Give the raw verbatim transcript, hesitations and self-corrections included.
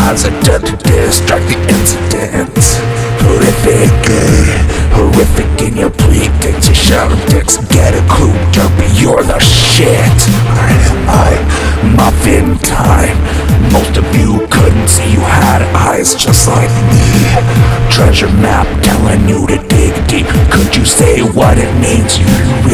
as a dead to distract the incidents. Horrific, uh, horrific in your pretense. You shadow dicks, get a clue, derpy, you're the shit. I, I, muffin time. Most of you couldn't see, you had eyes just like me. Treasure map telling you to dig deep. Could you say what it means? You